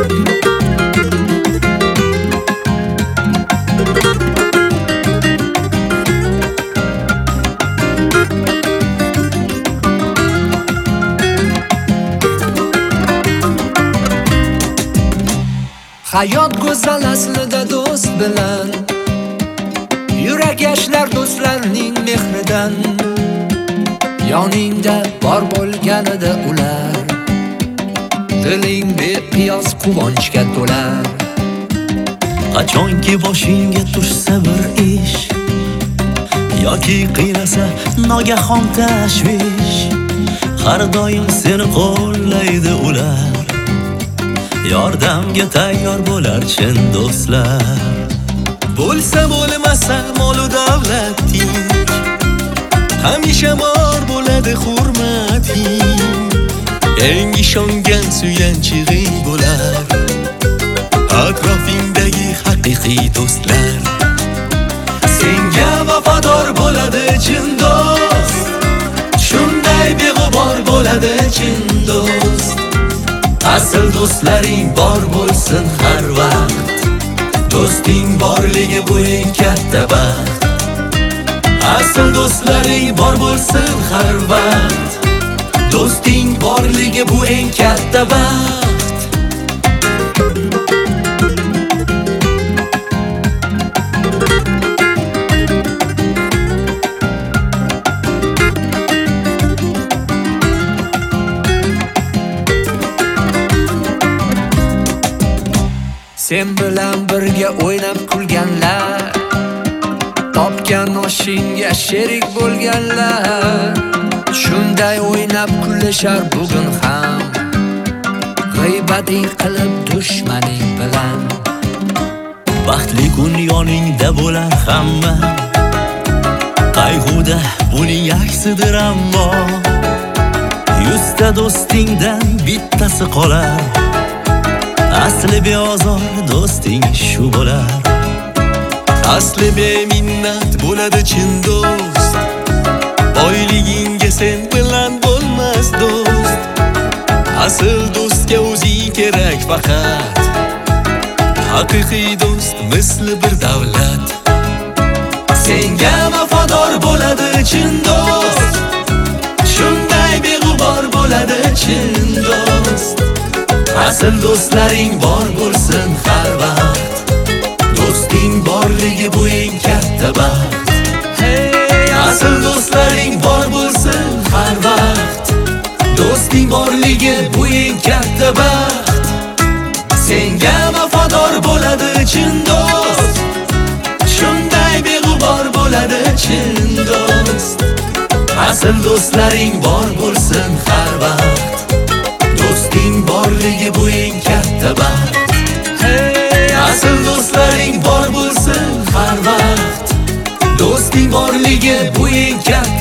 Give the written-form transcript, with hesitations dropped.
Hayot go'zal aslida do'st bilan, yurak yashlar do'stlarning mehridan. Yoningda bor bo'lganida ular, diling beqiyos quvonchga to'lar. Qachonki boshingga tushsa bir ish yoki qiynasa nogahon tashvish, har doim seni qo'llaydi ular. Yordamga tayyor bo'lar chin do'stlar. Bo'lsa bo'lmasa mol-u davlating, hamisha bor bo'ladi hurmating. Eng ishongan suyanchig'ing bo'lar atrofingdagi haqiqiy do'stlar. Senga vafodor bo'ladi chin do'st, shunday beg'ubor bo'ladi chin do'st. Asl do'stlaring bor bo'lsin har vaqt, do'sting borligi bu eng katta baxt. Asl do'stlaring bor bo'lsin har vaqt, do'sting borligi bu eng katta baxt. Sen bilan birga o'ynab kulganlar, topgan oshingga sherik bo'lganlar, shunday o'ynab kulishar bugun ham, g'iybating qilib dushmaning bilan. Baxtli kun yoningda bo'lar hamma, qayg'uda buning aksidir ammo, 100 ta do'stingdan bittasi qolar. Asli beozor do'sting shu bo'lar. Asli beminnat bo'ladi chin do'st, boyligingga sen bilan bo'lmas do'st. Asl do'stga o'zing kerak faqat, haqiqiy do'st misli bir davlat. Senga vafodor bo'ladi chin do'st, shunday beg'ubor bo'ladi chin do'st. Asl do'stlaring bor bo'lsin har vaqt, do'sting borligi bu eng katta baxt. Asl do'stlaring bor bo'lsin har vaqt, do'sting borligi bu eng katta baxt. Senga vafodor bo'ladi chin do'st, shunday beg'ubor bo'ladi chin do'st. Asl do'stlaring bor bo'lsin har vaqt, do'sting borligi bu eng katta baxt. Asl do'stlaring bor bo'lsin har vaqt, do'sting borligi bu eng katta